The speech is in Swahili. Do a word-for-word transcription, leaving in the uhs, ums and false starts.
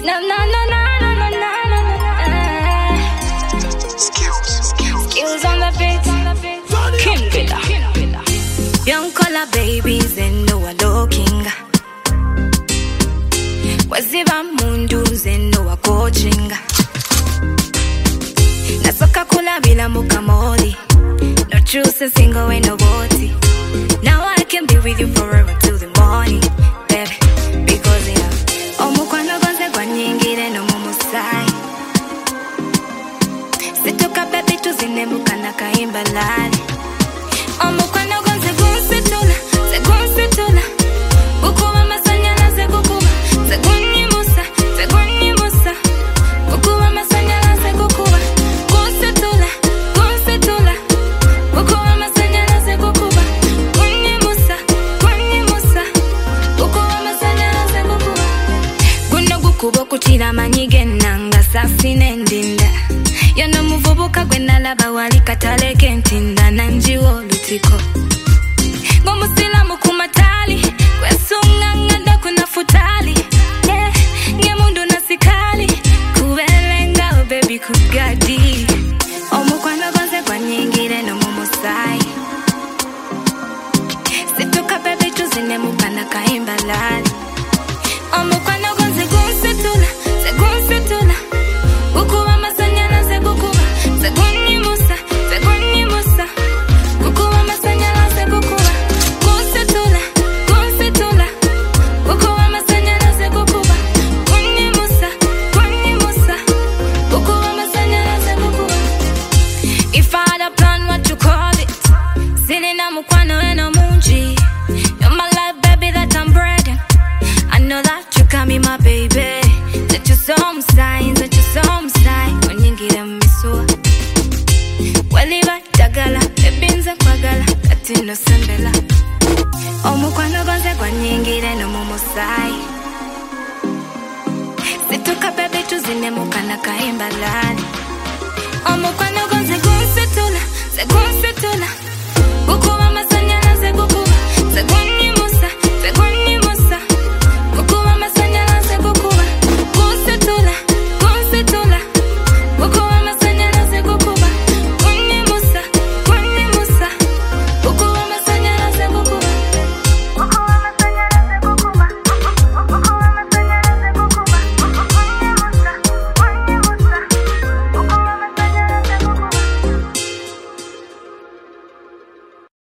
No, no, no, no, no, no, no, no, no. Skills, skills. Skills on the beat. Kim Villa. Young color babies and no looking. Waziba munduze no coaching. Nasoka kula bila mukamoli. No choose a single way no body. Now I can be with you forever till the morning, baby. Because you know, omukwano gonze kwa nyingire no mumusai. Situka baby tuzine mukana kaimba lali. Omukwano gonze gunsitula, se gunsitula. Gukuba masanyala se gukuba, se gunyimusa, se gunyimusa. Gukuba masanyala se gukuba, gunsitula, gunsitula. Gukuba masanyala se gukuba, gunyimusa, gunyimusa. Gukuba masanyala se gukuba. Guno gukuba kutira manyige nanga safine ndinda. Yono muvubuka gwe nalaba wali katale kentinda nanjiwo lutiko. Ngomusila mukumatali kwesunga nganda kuna futali. Yeah, nge mundu nasikali kubelenga oh baby kugadi. Omukwano gonze kwa nyingire no mumusai. Situka baby tuzine mukana kaimba lali. Omukwano gonze gunsitula, se gunsitula. Gukuba masanyala se gukuba, se gunyimusa, se gunyimusa. Gukuba masanyala se gukuba, gunsitula, gunsitula. Gukuba masanyala se gukuba, gunyimusa, gunyimusa. Gukuba masanyala se gukuba. If I had a plan, what you call it? Sinina mukwano eno munji. You're my life, baby, that I'm breading. I know that you got me, my baby. That you some signs, that you some signs. When you get a miso, well, if I tagala, the beans are pagala, Latino sembela. Omukwano gonze kwa nyingire no mumusai. Situka baby tuzine mukana kaimba lali. Omukwano gonze gunsitula, se gunsitula. Gukuba masanyala se gukuba, se gun